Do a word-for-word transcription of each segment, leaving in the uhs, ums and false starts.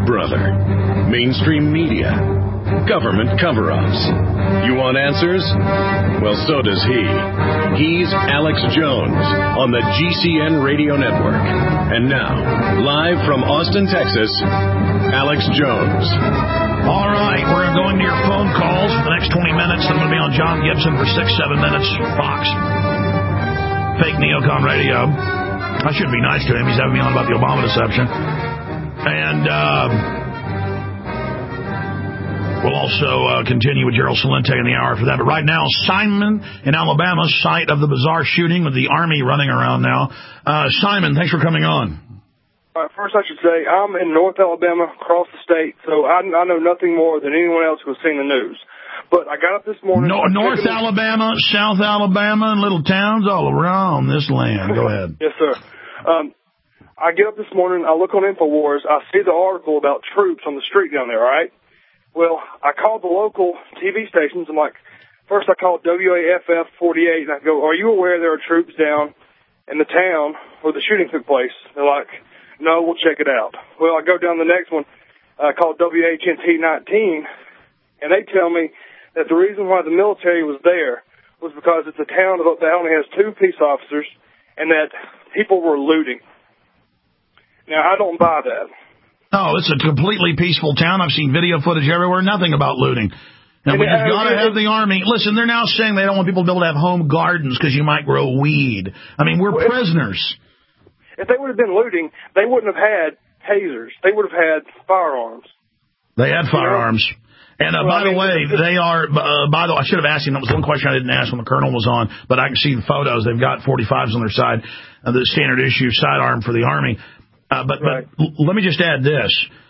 brother. Mainstream media. Government cover-ups. You want answers? Well, so does he. He's Alex Jones on the G C N Radio Network. And now, live from Austin, Texas, Alex Jones. All right, we're going to your phone calls for the next twenty minutes. I'm going to be on John Gibson for six, seven minutes. Fox. Fake Neocon Radio. I should be nice to him. He's having me on about the Obama deception. And um, we'll also uh, continue with Gerald Celente in the hour after that. But right now, Simon in Alabama, site of the bizarre shooting with the Army running around now. Uh, Simon, thanks for coming on. Uh, first, I should say, I'm in North Alabama, across the state, so I, I know nothing more than anyone else who has seen the news. But I got up this morning... No, North Alabama, South Alabama, and little towns all around this land. Go ahead. Yes, sir. Um, I get up this morning, I look on InfoWars, I see the article about troops on the street down there, all right? Well, I called the local T V stations. I'm like, first I called W A F F forty-eight, and I go, are you aware there are troops down in the town where the shooting took place? They're like... No, we'll check it out. Well, I go down the next one, uh, called W H N T nineteen, and they tell me that the reason why the military was there was because it's a town that only has two peace officers and that people were looting. Now, I don't buy that. Oh, it's a completely peaceful town. I've seen video footage everywhere, nothing about looting. Now, we just got to have the Army. Listen, they're now saying they don't want people to be able to have home gardens because you might grow weed. I mean, we're well, prisoners. If they would have been looting, they wouldn't have had tasers. They would have had firearms. They had firearms. And uh, well, by I mean, the way, they are, uh, by the way, I should have asked him. That was one question I didn't ask when the colonel was on, but I can see the photos. They've got forty-fives on their side, uh, the standard issue sidearm for the Army. Uh, but, right. but l- let me just add this.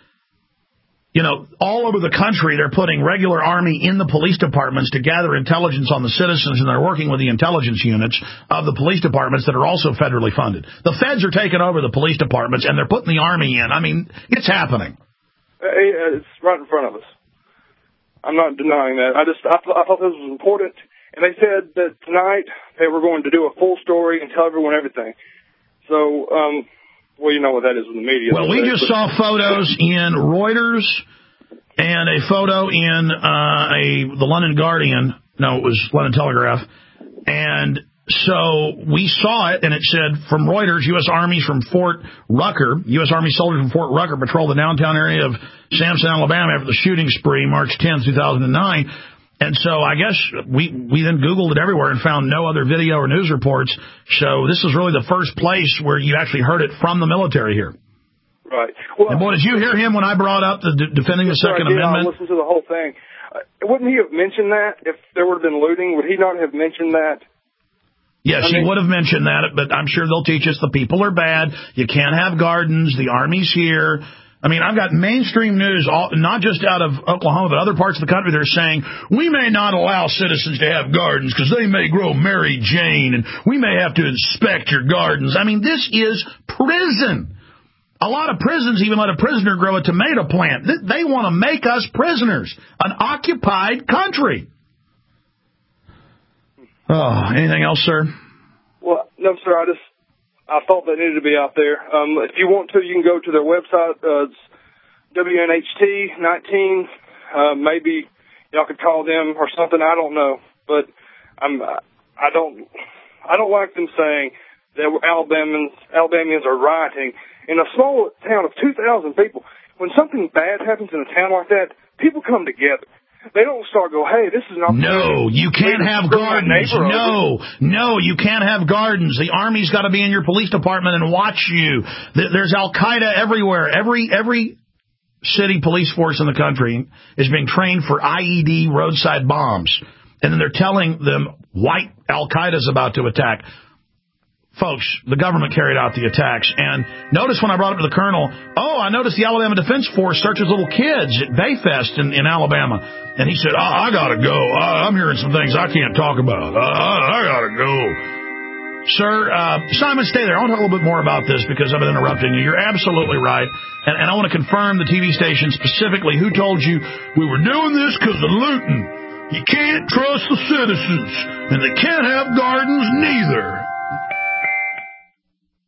You know, all over the country, they're putting regular Army in the police departments to gather intelligence on the citizens, and they're working with the intelligence units of the police departments that are also federally funded. The feds are taking over the police departments, and they're putting the Army in. I mean, it's happening. It's right in front of us. I'm not denying that. I just I, th- I thought this was important, and they said that tonight they were going to do a full story and tell everyone everything. So, um... Well, you know what that is in the media. Well, we just saw photos in Reuters and a photo in uh, a the London Guardian. No, it was London Telegraph. And so we saw it, and it said from Reuters, U S. Army from Fort Rucker, U S. Army soldiers from Fort Rucker patrolled the downtown area of Samson, Alabama after the shooting spree, March tenth, two thousand nine. And so I guess we, we then Googled it everywhere and found no other video or news reports. So this is really the first place where you actually heard it from the military here. Right. Well, and boy, did you hear him when I brought up the d- defending the Second I did. Amendment? I listened to the whole thing. Uh, wouldn't he have mentioned that if there would have been looting? Would he not have mentioned that? Yes, I mean, he would have mentioned that, but I'm sure they'll teach us the people are bad. You can't have gardens. The Army's here. I mean, I've got mainstream news, all, not just out of Oklahoma, but other parts of the country that are saying, we may not allow citizens to have gardens because they may grow Mary Jane, and we may have to inspect your gardens. I mean, this is prison. A lot of prisons even let a prisoner grow a tomato plant. They want to make us prisoners, an occupied country. Oh, anything else, sir? Well, no, sir, I just... I thought they needed to be out there. Um, if you want to, you can go to their website, uh, it's W N H T nineteen. Uh, maybe y'all could call them or something. I don't know, but I'm. I don't. I don't like them saying that Alabamians Alabamians are rioting in a small town of two thousand people. When something bad happens in a town like that, people come together. They don't start go, hey, this is not... No, you can't have gardens. No, no, you can't have gardens. The Army's got to be in your police department and watch you. There's Al-Qaeda everywhere. Every every city police force in the country is being trained for I E D roadside bombs. And then they're telling them white Al-Qaeda's about to attack. Folks, the government carried out the attacks. And notice when I brought up to the colonel, oh, I noticed the Alabama Defense Force searches little kids at Bayfest in, in Alabama. And he said, oh, I got to go. I, I'm hearing some things I can't talk about. I, I, I got to go. Sir, uh, Simon, stay there. I want to talk a little bit more about this because I've been interrupting you. You're absolutely right. And, and I want to confirm the T V station specifically. Who told you we were doing this because of looting? You can't trust the citizens. And they can't have gardens neither.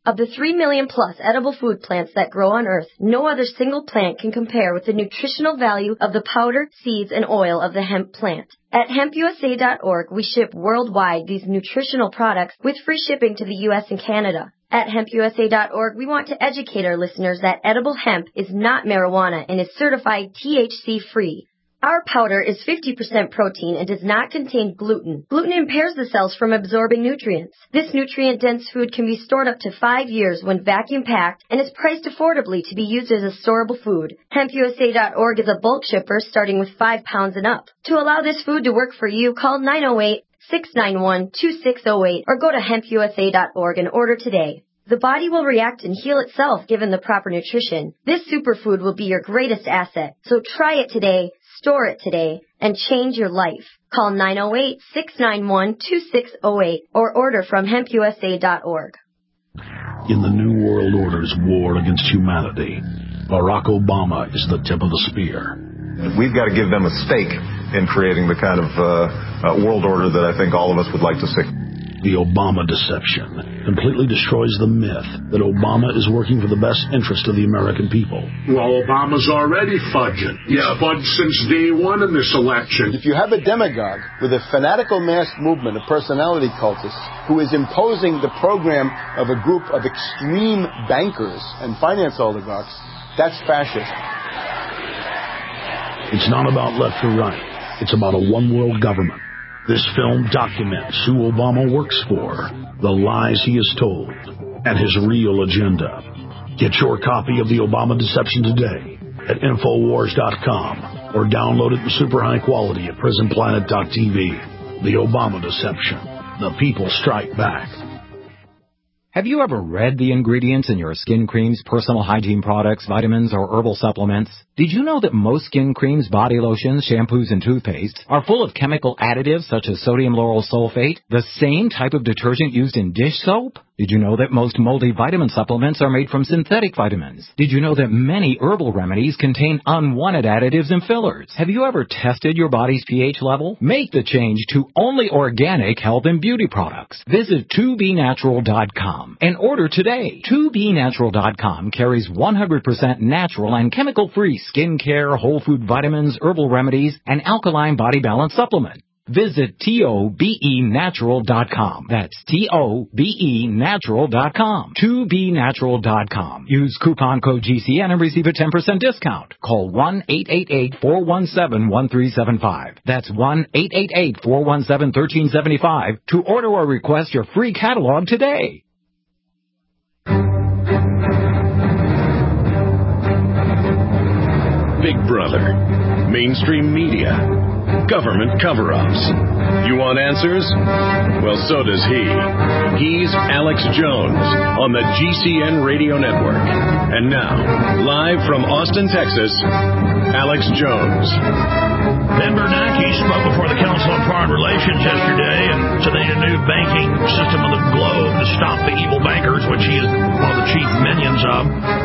Of the three million plus edible food plants that grow on Earth, no other single plant can compare with the nutritional value of the powder, seeds, and oil of the hemp plant. At hemp U S A dot org, we ship worldwide these nutritional products with free shipping to the U S and Canada. At hemp U S A dot org, we want to educate our listeners that edible hemp is not marijuana and is certified T H C-free. Our powder is fifty percent protein and does not contain gluten. Gluten impairs the cells from absorbing nutrients. This nutrient-dense food can be stored up to five years when vacuum-packed and is priced affordably to be used as a storable food. hemp U S A dot org is a bulk shipper starting with five pounds and up. To allow this food to work for you, call nine oh eight, six nine one, two six oh eight or go to hemp U S A dot org and order today. The body will react and heal itself given the proper nutrition. This superfood will be your greatest asset. So try it today, store it today, and change your life. Call nine oh eight, six nine one, two six oh eight or order from hemp U S A dot org. In the New World Order's war against humanity, Barack Obama is the tip of the spear. We've got to give them a stake in creating the kind of uh, uh, world order that I think all of us would like to see. The Obama deception completely destroys the myth that Obama is working for the best interest of the American people. Well, Obama's already fudging. He's yeah. fudged since day one in this election. If you have a demagogue with a fanatical mass movement of personality cultists who is imposing the program of a group of extreme bankers and finance oligarchs, that's fascism. It's not about left or right. It's about a one-world government. This film documents who Obama works for, the lies he has told, and his real agenda. Get your copy of The Obama Deception today at Infowars dot com or download it in super high quality at Prison Planet dot T V. The Obama Deception. The people strike back. Have you ever read the ingredients in your skin creams, personal hygiene products, vitamins, or herbal supplements? Did you know that most skin creams, body lotions, shampoos, and toothpastes are full of chemical additives such as sodium lauryl sulfate, the same type of detergent used in dish soap? Did you know that most multivitamin supplements are made from synthetic vitamins? Did you know that many herbal remedies contain unwanted additives and fillers? Have you ever tested your body's pH level? Make the change to only organic health and beauty products. Visit two B natural dot com and order today. two B natural dot com carries one hundred percent natural and chemical-free skincare, whole food vitamins, herbal remedies, and alkaline body balance supplement. Visit T O B E natural dot com. That's T O B E natural dot com. two B natural dot com. Use coupon code G C N and receive a ten percent discount. Call one eight eight eight, four one seven, one three seven five. That's one eight eight eight, four one seven, one three seven five to order or request your free catalog today. Big Brother, mainstream media, government cover-ups. You want answers? Well, so does he. He's Alex Jones on the G C N Radio Network. And now, live from Austin, Texas, Alex Jones. Ben Bernanke spoke before the Council on Foreign Relations yesterday and said they need a new banking system of the globe to stop the evil bankers, which he is one of the chief minions of.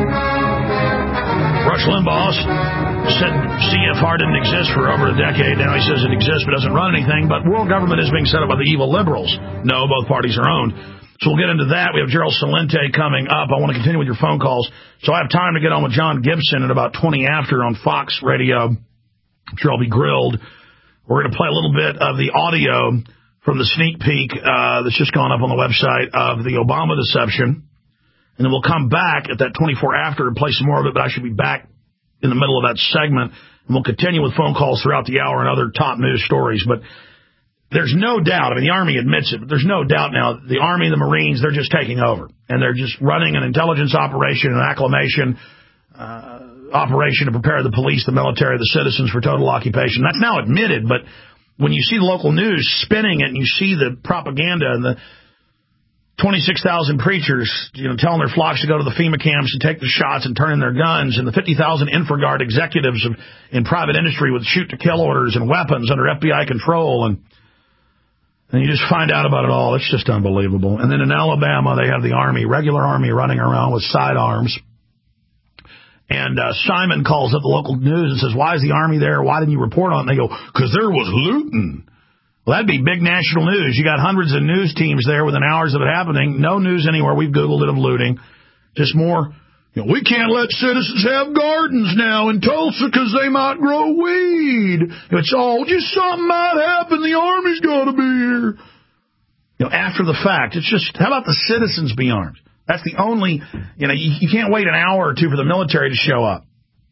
Rush Limbaugh said C F R didn't exist for over a decade. Now he says it exists but doesn't run anything. But world government is being set up by the evil liberals. No, both parties are owned. So we'll get into that. We have Gerald Celente coming up. I want to continue with your phone calls. So I have time to get on with John Gibson at about twenty after on Fox Radio. I'm sure I'll be grilled. We're going to play a little bit of the audio from the sneak peek uh, that's just gone up on the website of the Obama deception. And then we'll come back at that twenty-four after and play some more of it, but I should be back in the middle of that segment. And we'll continue with phone calls throughout the hour and other top news stories. But there's no doubt, I mean, the Army admits it, but there's no doubt now the Army and the Marines, they're just taking over. And they're just running an intelligence operation, an acclimation uh, operation to prepare the police, the military, the citizens for total occupation. That's now admitted, but when you see the local news spinning it and you see the propaganda and the twenty-six thousand preachers, you know, telling their flocks to go to the FEMA camps and take the shots and turn in their guns, and the fifty thousand InfraGard executives of, in private industry with shoot-to-kill orders and weapons under F B I control, and and you just find out about it all. It's just unbelievable. And then in Alabama, they have the Army, regular Army, running around with sidearms. And uh, Simon calls up the local news and says, why is the Army there? Why didn't you report on it? And they go, because there was looting. Well, that'd be big national news. You got hundreds of news teams there within hours of it happening. No news anywhere. We've Googled it of looting. Just more, you know, we can't let citizens have gardens now in Tulsa because they might grow weed. It's all just something might happen. The Army's got to be here. You know, after the fact, it's just, how about the citizens be armed? That's the only, you know, you, you can't wait an hour or two for the military to show up.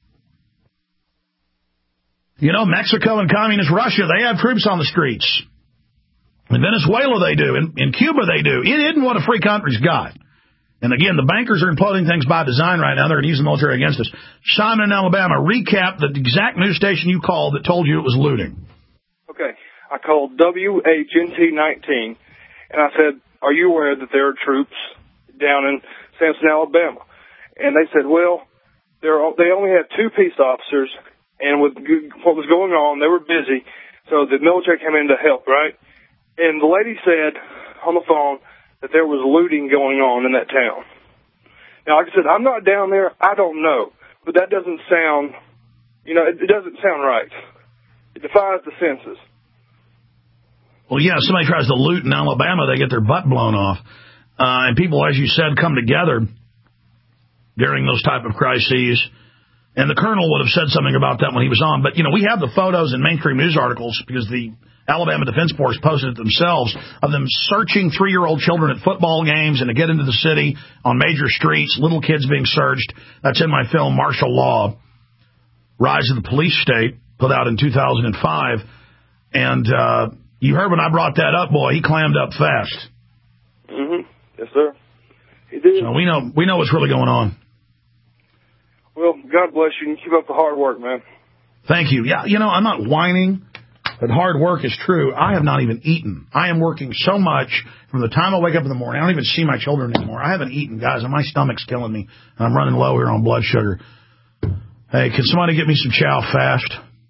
You know, Mexico and communist Russia, they have troops on the streets. In Venezuela, they do. In, in Cuba, they do. It isn't what a free country's got. And again, the bankers are imploding things by design right now. They're going to use the military against us. Simon in Alabama, recap the exact news station you called that told you it was looting. Okay. I called W H N T nineteen, and I said, are you aware that there are troops down in Samson, Alabama? And they said, well, they're, they only had two peace officers, and with what was going on, they were busy, so the military came in to help, right? And the lady said on the phone that there was looting going on in that town. Now, like I said, I'm not down there. I don't know. But that doesn't sound, you know, it, it doesn't sound right. It defies the senses. Well, yeah, if somebody tries to loot in Alabama, they get their butt blown off. Uh, and people, as you said, come together during those type of crises. And the colonel would have said something about that when he was on. But, you know, we have the photos in mainstream news articles because the Alabama Defense Force posted it themselves of them searching three-year-old children at football games and to get into the city on major streets, little kids being searched. That's in my film, Martial Law, Rise of the Police State, put out in two thousand five. And uh, you heard when I brought that up, boy, he clammed up fast. Mm-hmm. Yes, sir. He did. So we know, we know what's really going on. Well, God bless you, and keep up the hard work, man. Thank you. Yeah, you know, I'm not whining, but hard work is true. I have not even eaten. I am working so much from the time I wake up in the morning. I don't even see my children anymore. I haven't eaten, guys, and my stomach's killing me. And I'm running low here on blood sugar. Hey, can somebody get me some chow fast?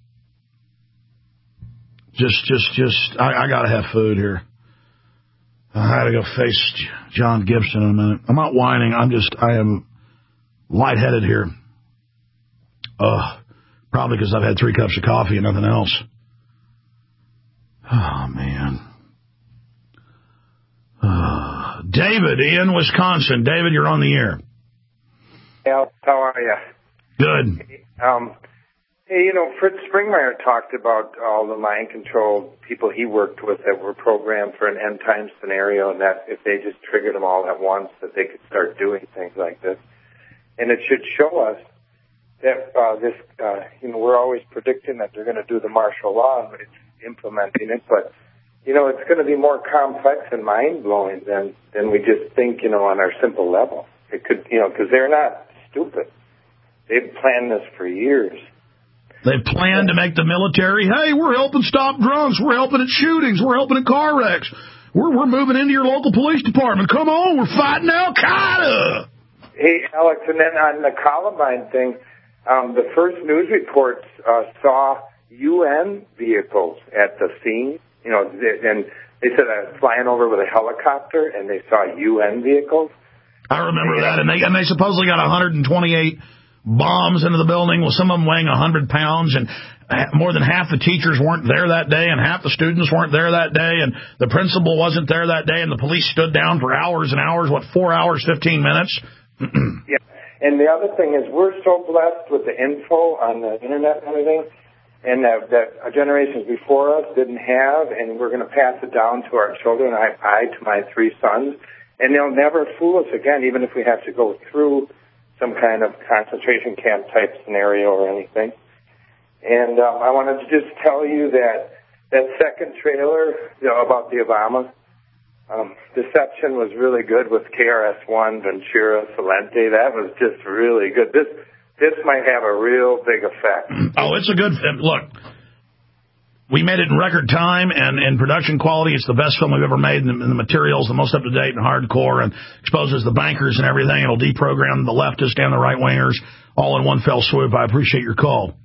Just, just, just, I, I got to have food here. I had to go face John Gibson in a minute. I'm not whining. I'm just, I am lightheaded here. Ugh. Probably because I've had three cups of coffee and nothing else. Oh, man. Uh, David in Wisconsin. David, you're on the air. Al, how are you? Good. Um, hey, you know, Fritz Springmeier talked about all the mind-controlled people he worked with that were programmed for an end-time scenario, and that if they just triggered them all at once, that they could start doing things like this. And it should show us that uh, this, uh, you know, we're always predicting that they're going to do the martial law, but it's implementing it. But, you know, it's going to be more complex and mind-blowing than, than we just think, you know, on our simple level. It could, you know, because they're not stupid. They've planned this for years. They've planned to make the military, hey, we're helping stop drunks, we're helping at shootings, we're helping at car wrecks, we're, we're moving into your local police department. Come on, we're fighting Al-Qaeda. Hey, Alex, and then on the Columbine thing, um, the first news reports uh, saw U N vehicles at the scene, you know, and they said I was flying over with a helicopter, and they saw U N vehicles. I remember that, and they and they supposedly got one hundred twenty-eight bombs into the building, with some of them weighing one hundred pounds, and more than half the teachers weren't there that day, and half the students weren't there that day, and the principal wasn't there that day, and the police stood down for hours and hours, what, four hours, fifteen minutes? Yeah, and the other thing is we're so blessed with the info on the internet and everything, and that, that generations before us didn't have, and we're going to pass it down to our children, I, I to my three sons, and they'll never fool us again, even if we have to go through some kind of concentration camp type scenario or anything. And um, I wanted to just tell you that that second trailer, you know, about the Obama um, deception was really good with K R S One, Ventura, Salente. That was just really good. This this might have a real big effect. Oh, it's a good look. We made it in record time, and in production quality, it's the best film we've ever made, and the, and the material's the most up-to-date and hardcore, and exposes the bankers and everything. It'll deprogram the leftists and the right-wingers all in one fell swoop. I appreciate your call.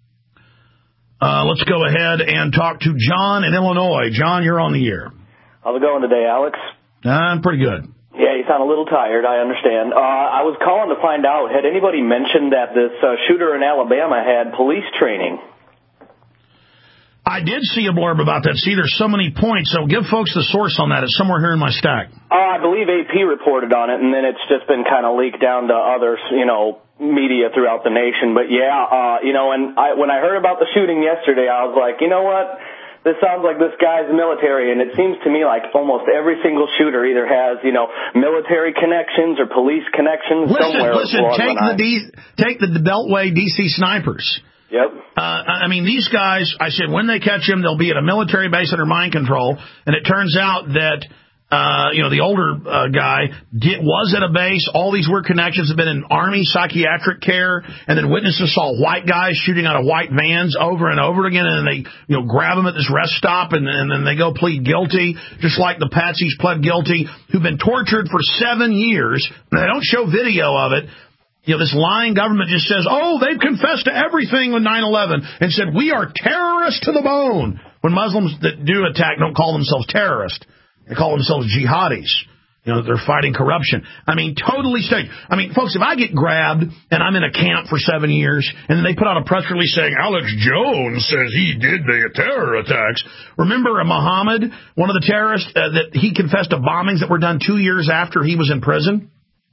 Uh, let's go ahead and talk to John in Illinois. John, you're on the air. How's it going today, Alex? I'm uh, pretty good. Yeah, you sound a little tired, I understand. Uh, I was calling to find out, had anybody mentioned that this uh, shooter in Alabama had police training? I did see a blurb about that. See, there's so many points, so give folks the source on that. It's somewhere here in my stack. Uh, I believe A P reported on it, and then it's just been kind of leaked down to other, you know, media throughout the nation. But, yeah, uh, you know, and I, when I heard about the shooting yesterday, I was like, you know what? This sounds like this guy's military, and it seems to me like almost every single shooter either has, you know, military connections or police connections listen, somewhere. Listen, listen, take the, D- take the Beltway D C snipers. Yep. Uh, I mean, these guys, I said, when they catch him, they'll be at a military base under mind control. And it turns out that, uh, you know, the older uh, guy get, was at a base. All these weird connections have been in Army psychiatric care. And then witnesses saw white guys shooting out of white vans over and over again. And then they, you know, grab them at this rest stop. And, and then they go plead guilty, just like the Patsies pled guilty, who've been tortured for seven years. They don't show video of it. You know, this lying government just says, oh, they've confessed to everything with nine eleven and said, we are terrorists to the bone. When Muslims that do attack don't call themselves terrorists. They call themselves jihadis. You know, they're fighting corruption. I mean, totally staged. I mean, folks, if I get grabbed and I'm in a camp for seven years and then they put out a press release saying Alex Jones says he did the terror attacks. Remember Muhammad, one of the terrorists, uh, that he confessed to bombings that were done two years after he was in prison?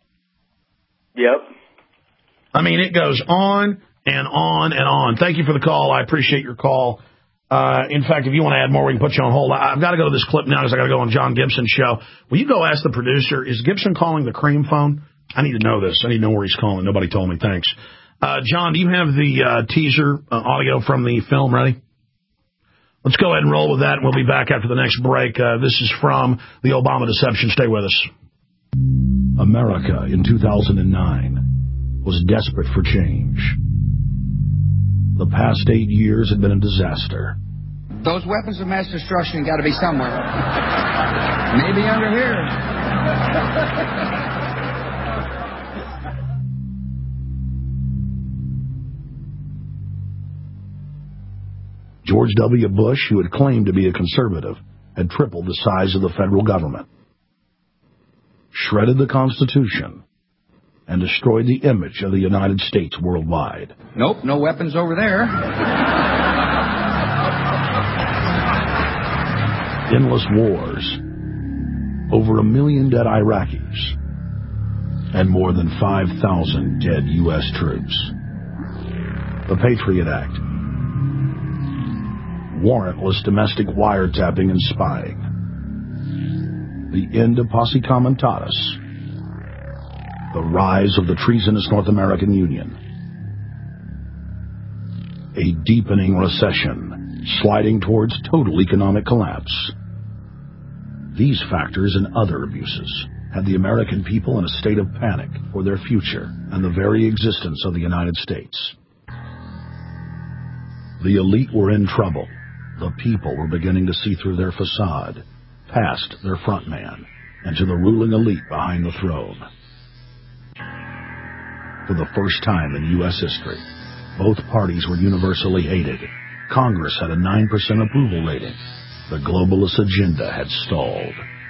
Yep. I mean, it goes on and on and on. Thank you for the call. I appreciate your call. Uh, in fact, if you want to add more, we can put you on hold. I've got to go to this clip now because I've got to go on John Gibson's show. Will you go ask the producer, is Gibson calling the cream phone? I need to know this. I need to know where he's calling. Nobody told me. Thanks. Uh, John, do you have the uh, teaser uh, audio from the film ready? Let's go ahead and roll with that, and we'll be back after the next break. Uh, this is from the Obama Deception. Stay with us. America in two thousand nine was desperate for change. The past eight years had been a disaster. Those weapons of mass destruction got to be somewhere. Maybe under here. George W. Bush, who had claimed to be a conservative, had tripled the size of the federal government, shredded the Constitution, and destroyed the image of the United States worldwide. Nope, no weapons over there. Endless wars, over a million dead Iraqis, and more than five thousand dead U S troops. The Patriot Act, warrantless domestic wiretapping and spying, the end of Posse Comitatus, the rise of the treasonous North American Union, a deepening recession sliding towards total economic collapse. These factors and other abuses had the American people in a state of panic for their future and the very existence of the United States. The elite were in trouble. The people were beginning to see through their facade, past their front man, and to the ruling elite behind the throne. For the first time in U S history, both parties were universally hated. Congress had a nine percent approval rating. The globalist agenda had stalled.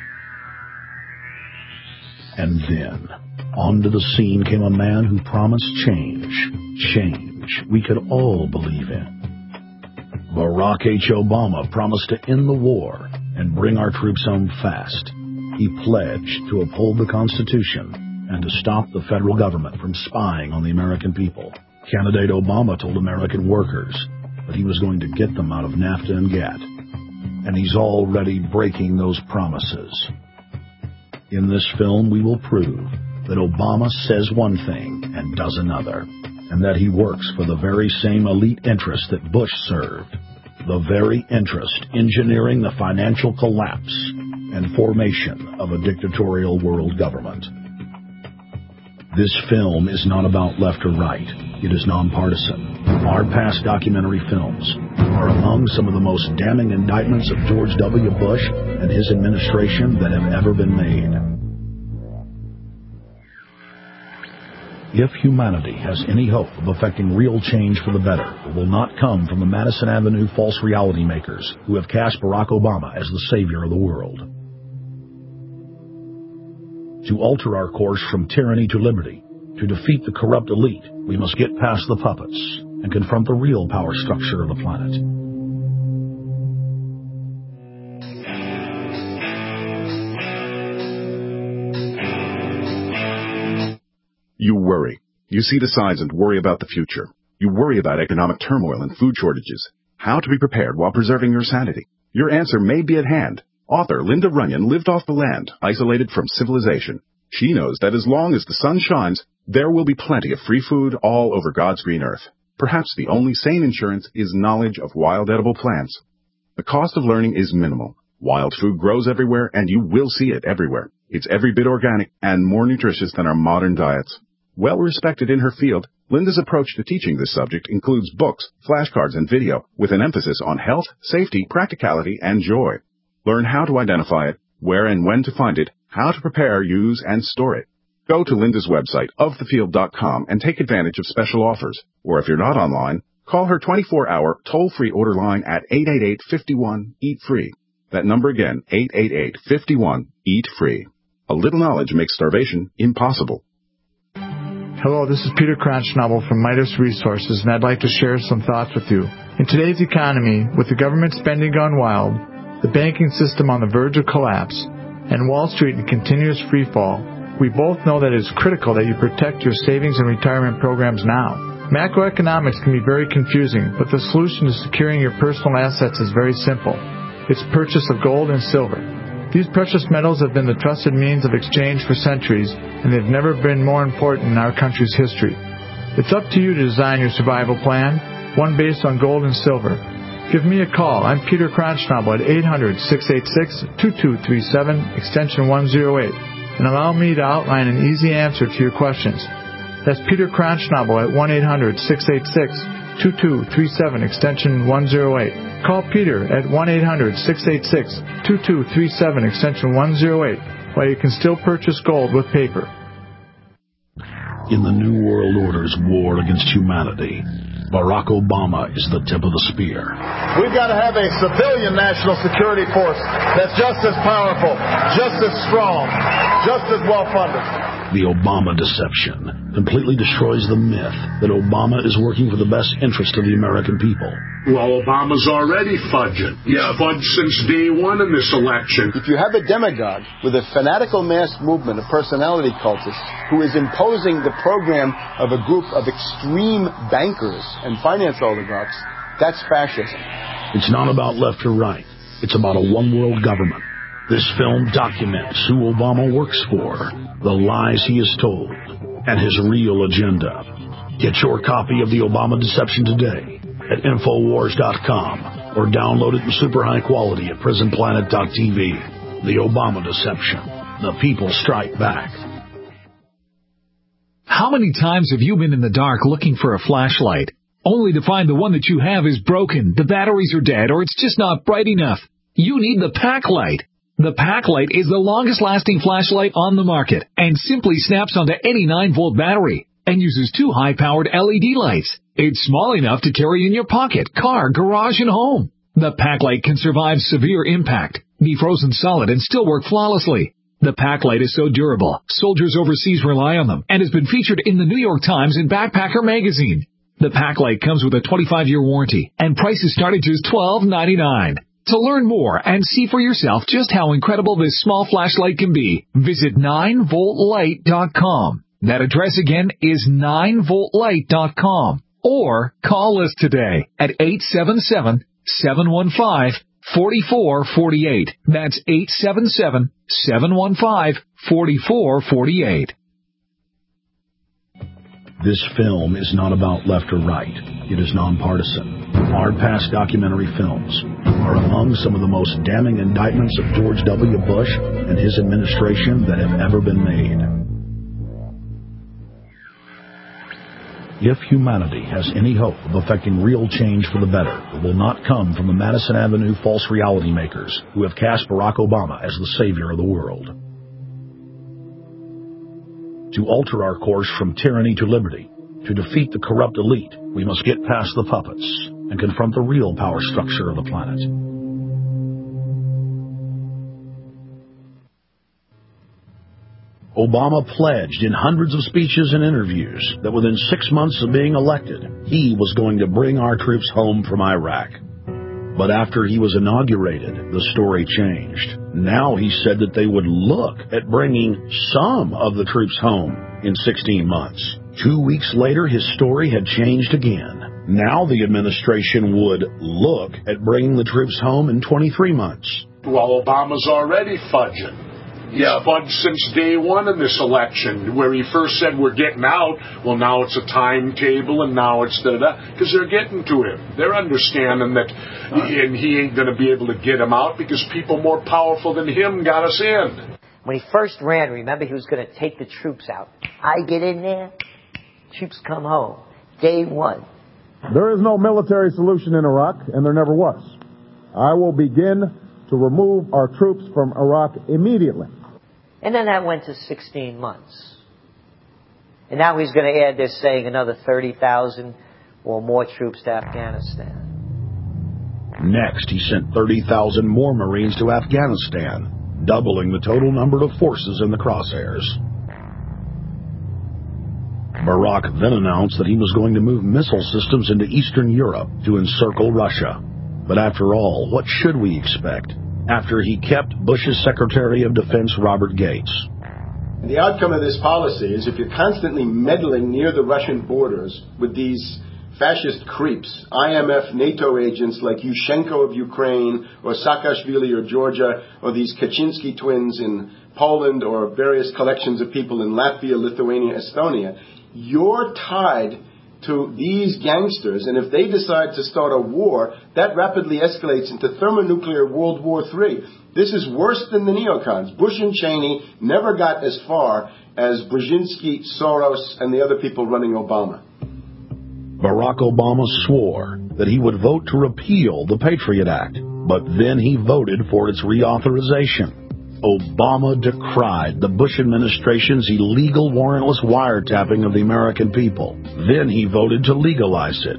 And then, onto the scene came a man who promised change. Change we could all believe in. Barack H. Obama promised to end the war and bring our troops home fast. He pledged to uphold the Constitution and to stop the federal government from spying on the American people. Candidate Obama told American workers that he was going to get them out of NAFTA and GATT, and he's already breaking those promises. In this film, we will prove that Obama says one thing and does another, and that he works for the very same elite interests that Bush served, the very interest engineering the financial collapse and formation of a dictatorial world government. This film is not about left or right. It is nonpartisan. Our past documentary films are among some of the most damning indictments of George W. Bush and his administration that have ever been made. If humanity has any hope of effecting real change for the better, it will not come from the Madison Avenue false reality makers who have cast Barack Obama as the savior of the world. To alter our course from tyranny to liberty, to defeat the corrupt elite, we must get past the puppets and confront the real power structure of the planet. You worry. You see the signs and worry about the future. You worry about economic turmoil and food shortages. How to be prepared while preserving your sanity. Your answer may be at hand. Author Linda Runyon lived off the land, isolated from civilization. She knows that as long as the sun shines, there will be plenty of free food all over God's green earth. Perhaps the only sane insurance is knowledge of wild edible plants. The cost of learning is minimal. Wild food grows everywhere, and you will see it everywhere. It's every bit organic and more nutritious than our modern diets. Well respected in her field, Linda's approach to teaching this subject includes books, flashcards, and video with an emphasis on health, safety, practicality, and joy. Learn how to identify it, where and when to find it, how to prepare, use, and store it. Go to Linda's website, of the field dot com, and take advantage of special offers. Or if you're not online, call her twenty-four hour toll-free order line at eight eight eight, five one, eat free. That number again, eight eight eight, five one, eat free. A little knowledge makes starvation impossible. Hello, this is Peter Kronschnabel from Midas Resources, and I'd like to share some thoughts with you. In today's economy, with the government spending gone wild, the banking system on the verge of collapse, and Wall Street in continuous freefall, we both know that it is critical that you protect your savings and retirement programs now. Macroeconomics can be very confusing, but the solution to securing your personal assets is very simple. It's purchase of gold and silver. These precious metals have been the trusted means of exchange for centuries, and they've never been more important in our country's history. It's up to you to design your survival plan, one based on gold and silver. Give me a call. I'm Peter Kronschnabel at eight hundred, six eight six, two two three seven, extension one oh eight, and allow me to outline an easy answer to your questions. That's Peter Kronschnabel at one eight hundred, six eight six, two two three seven, extension one oh eight. Call Peter at one eight hundred, six eight six, two two three seven, extension one oh eight, while you can still purchase gold with paper. In the New World Order's war against humanity, Barack Obama is the tip of the spear. We've got to have a civilian national security force that's just as powerful, just as strong, just as well-funded. The Obama deception completely destroys the myth that Obama is working for the best interest of the American people. Well, Obama's already fudging. He's yeah. fudged since day one in this election. If you have a demagogue with a fanatical mass movement of personality cultists who is imposing the program of a group of extreme bankers and finance oligarchs, that's fascism. It's not about left or right. It's about a one-world government. This film documents who Obama works for, the lies he has told, and his real agenda. Get your copy of The Obama Deception today at Infowars dot com or download it in super high quality at Prison Planet dot T V. The Obama Deception. The people strike back. How many times have you been in the dark looking for a flashlight, only to find the one that you have is broken, the batteries are dead, or it's just not bright enough? You need the Packlight. The Packlight is the longest-lasting flashlight on the market and simply snaps onto any nine volt battery and uses two high-powered L E D lights. It's small enough to carry in your pocket, car, garage, and home. The Packlight can survive severe impact, be frozen solid, and still work flawlessly. The Packlight is so durable, soldiers overseas rely on them, and has been featured in the New York Times and Backpacker magazine. The Packlight comes with a twenty-five year warranty, and prices start at just twelve ninety-nine. To learn more and see for yourself just how incredible this small flashlight can be, visit nine volt light dot com. That address again is nine volt light dot com. Or call us today at eight seven seven, seven one five, four four four eight. That's eight seven seven, seven one five, four four four eight. This film is not about left or right. It is nonpartisan. Hard Pass documentary films are among some of the most damning indictments of George W. Bush and his administration that have ever been made. If humanity has any hope of effecting real change for the better, it will not come from the Madison Avenue false reality makers who have cast Barack Obama as the savior of the world. To alter our course from tyranny to liberty, to defeat the corrupt elite, we must get past the puppets and confront the real power structure of the planet. Obama pledged in hundreds of speeches and interviews that within six months of being elected, he was going to bring our troops home from Iraq. But after he was inaugurated, the story changed. Now he said that they would look at bringing some of the troops home in sixteen months. Two weeks later, his story had changed again. Now the administration would look at bringing the troops home in twenty-three months. Well, Obama's already fudging. He's yeah. fudged since day one in this election, where he first said we're getting out. Well, now it's a timetable, and now it's da-da-da, because they're getting to him. They're understanding that, uh, and he ain't going to be able to get him out because people more powerful than him got us in. When he first ran, remember, he was going to take the troops out. I get in there, troops come home. Day one. There is no military solution in Iraq, and there never was. I will begin to remove our troops from Iraq immediately. And then that went to sixteen months. And now he's going to add, they're saying, another thirty thousand or more troops to Afghanistan. Next, he sent thirty thousand more Marines to Afghanistan, doubling the total number of forces in the crosshairs. Barack then announced that he was going to move missile systems into Eastern Europe to encircle Russia. But after all, what should we expect after he kept Bush's Secretary of Defense, Robert Gates? The outcome of this policy is if you're constantly meddling near the Russian borders with these fascist creeps, I M F NATO agents like Yushchenko of Ukraine or Saakashvili or Georgia, or these Kaczynski twins in Poland, or various collections of people in Latvia, Lithuania, Estonia, you're tied to these gangsters, and if they decide to start a war, that rapidly escalates into thermonuclear World War Three. This is worse than the neocons. Bush and Cheney never got as far as Brzezinski, Soros, and the other people running Obama. Barack Obama swore that he would vote to repeal the Patriot Act, but then he voted for its reauthorization. Obama decried the Bush administration's illegal warrantless wiretapping of the American people. Then he voted to legalize it.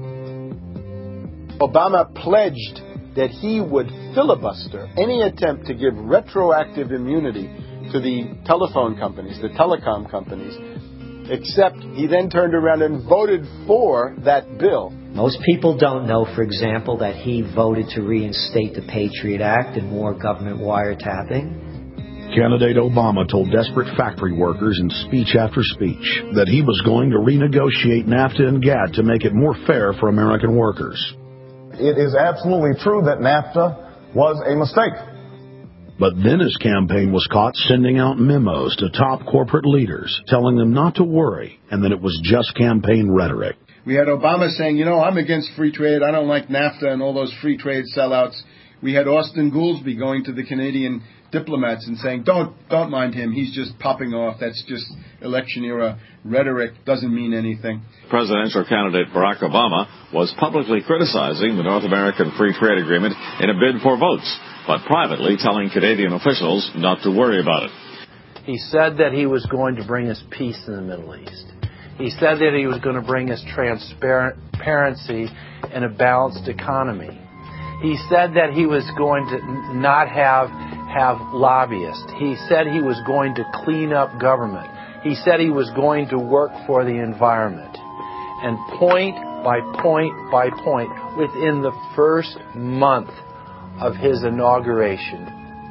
Obama pledged that he would filibuster any attempt to give retroactive immunity to the telephone companies, the telecom companies, except he then turned around and voted for that bill. Most people don't know, for example, that he voted to reinstate the Patriot Act and more government wiretapping. Candidate Obama told desperate factory workers in speech after speech that he was going to renegotiate NAFTA and GATT to make it more fair for American workers. It is absolutely true that NAFTA was a mistake. But then his campaign was caught sending out memos to top corporate leaders, telling them not to worry and that it was just campaign rhetoric. We had Obama saying, you know, I'm against free trade. I don't like NAFTA and all those free trade sellouts. We had Austin Goolsbee going to the Canadian diplomats and saying, don't don't mind him. He's just popping off. That's just election era rhetoric. Doesn't mean anything. Presidential candidate Barack Obama was publicly criticizing the North American Free Trade Agreement in a bid for votes, but privately telling Canadian officials not to worry about it. He said that he was going to bring us peace in the Middle East. He said that he was going to bring us transparency and a balanced economy. He said that he was going to not have have lobbyists. He said he was going to clean up government. He said he was going to work for the environment. And point by point by point, within the first month of his inauguration,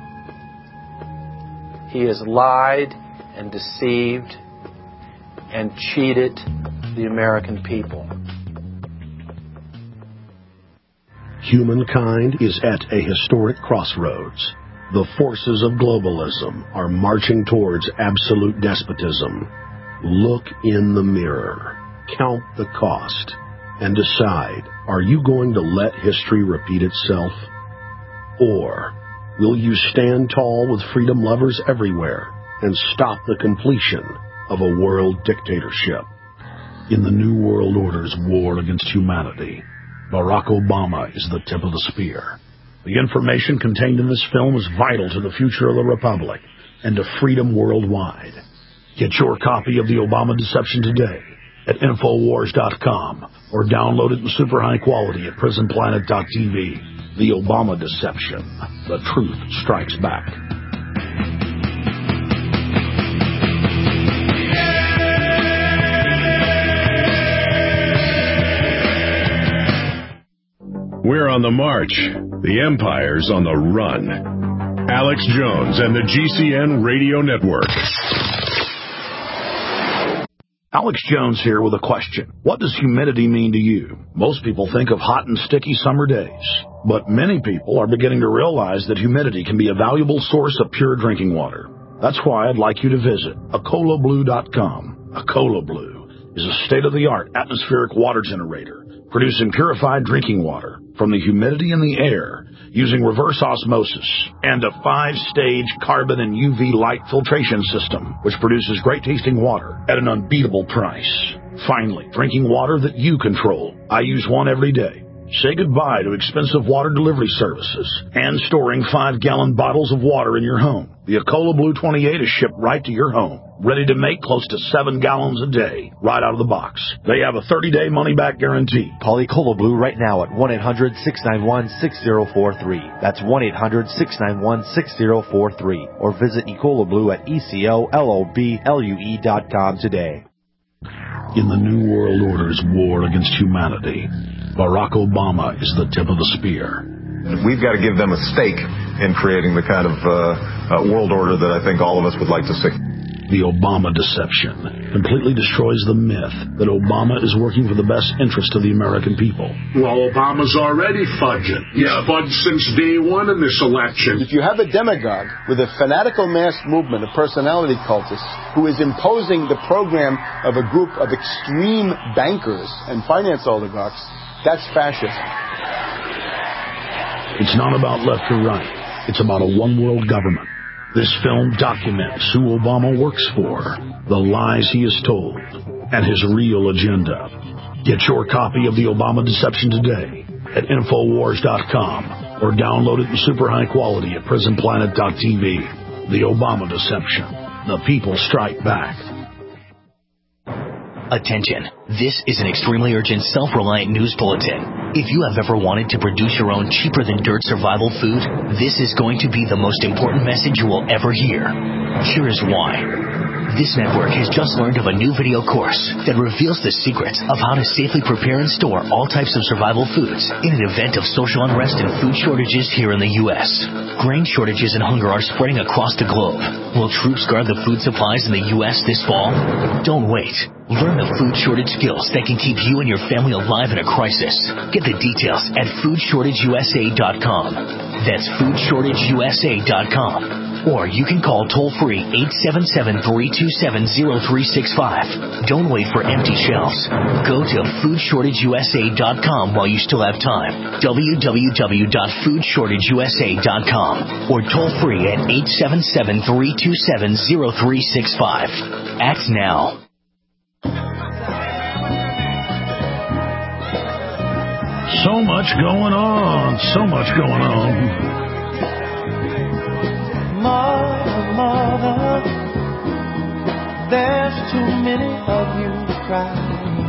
he has lied and deceived and cheated the American people. Humankind is at a historic crossroads. The forces of globalism are marching towards absolute despotism. Look in the mirror, count the cost, and decide, are you going to let history repeat itself? Or will you stand tall with freedom lovers everywhere and stop the completion of a world dictatorship? In the New World Order's war against humanity, Barack Obama is the tip of the spear. The information contained in this film is vital to the future of the Republic and to freedom worldwide. Get your copy of The Obama Deception today at Infowars dot com or download it in super high quality at Prison Planet dot T V. The Obama Deception. The truth strikes back. We're on the march. The empire's on the run. Alex Jones and the G C N Radio Network. Alex Jones here with a question. What does humidity mean to you? Most people think of hot and sticky summer days, but many people are beginning to realize that humidity can be a valuable source of pure drinking water. That's why I'd like you to visit Acola Blue dot com. Acola Blue is a state-of-the-art atmospheric water generator producing purified drinking water from the humidity in the air using reverse osmosis and a five-stage carbon and U V light filtration system, which produces great-tasting water at an unbeatable price. Finally, drinking water that you control. I use one every day. Say goodbye to expensive water delivery services and storing five-gallon bottles of water in your home. The Acola Blue twenty-eight is shipped right to your home, ready to make close to seven gallons a day, right out of the box. They have a thirty-day money-back guarantee. Call Acola Blue right now at one eight hundred six nine one six zero four three. That's one eight hundred six nine one six zero four three. Or visit Ecola Blue at E C O L O B L U E dot com today. In the New World Order's war against humanity, Barack Obama is the tip of the spear. We've got to give them a stake in creating the kind of uh, uh, world order that I think all of us would like to see. The Obama deception completely destroys the myth that Obama is working for the best interest of the American people. Well, Obama's already fudging. He's yeah. fudged since day one in this election. If you have a demagogue with a fanatical mass movement of personality cultists who is imposing the program of a group of extreme bankers and finance oligarchs, that's fascism. It's not about left or right. It's about a one-world government. This film documents who Obama works for, the lies he has told, and his real agenda. Get your copy of The Obama Deception today at Infowars dot com or download it in super high quality at Prison Planet dot T V. The Obama Deception. The people strike back. Attention. This is an extremely urgent, self-reliant news bulletin. If you have ever wanted to produce your own cheaper-than-dirt survival food, this is going to be the most important message you will ever hear. Here is why. This network has just learned of a new video course that reveals the secrets of how to safely prepare and store all types of survival foods in an event of social unrest and food shortages here in the U S Grain shortages and hunger are spreading across the globe. Will troops guard the food supplies in the U S this fall? Don't wait. Learn the food shortage skills that can keep you and your family alive in a crisis. Get the details at food shortage U S A dot com. That's food shortage U S A dot com. Or you can call toll-free eight seven seven, three two seven, zero three six five. Don't wait for empty shelves. Go to food shortage U S A dot com while you still have time. w w w dot food shortage U S A dot com. Or toll-free at eight seven seven, three two seven, zero three six five. Act now. So much going on. So much going on. Mother, mother, there's too many of you crying.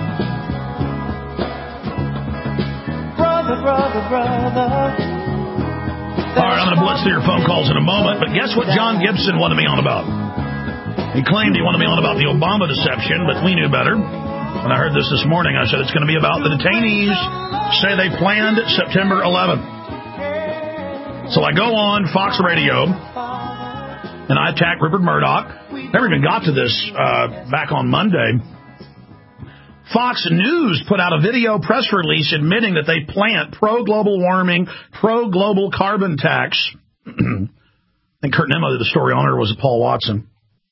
Brother, brother, brother. All right, I'm going to blitz through your phone calls in a moment, but guess what John Gibson wanted me on about? He claimed he wanted me on about the Obama deception, but we knew better. When I heard this this morning, I said it's going to be about the detainees say they planned September eleventh. So I go on Fox Radio, and I attack Rupert Murdoch. Never even got to this uh, back on Monday. Fox News put out a video press release admitting that they plant pro-global warming, pro-global carbon tax. I think Kurt Nimmo did the story on it, or was it Paul Watson?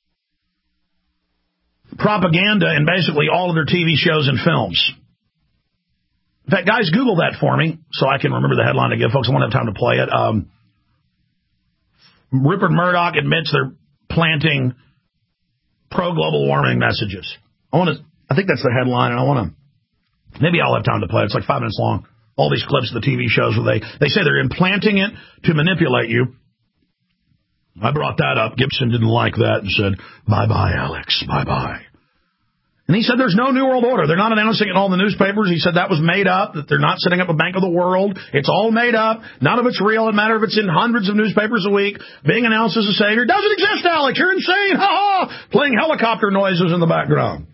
Propaganda in basically all of their T V shows and films. In fact, guys, Google that for me so I can remember the headline again, folks. I won't have time to play it. Um, Rupert Murdoch admits they're planting pro-global warming messages. I want to. I think that's the headline, and I want to. Maybe I'll have time to play it. It's like five minutes long. All these clips of the T V shows where they they say they're implanting it to manipulate you. I brought that up. Gibson didn't like that and said, "Bye-bye, Alex. Bye-bye." And he said there's no New World Order. They're not announcing it in all the newspapers. He said that was made up, that they're not setting up a Bank of the World. It's all made up. None of it's real. It matters if it's in hundreds of newspapers a week. Being announced as a savior doesn't exist, Alex. You're insane. Ha-ha. Playing helicopter noises in the background.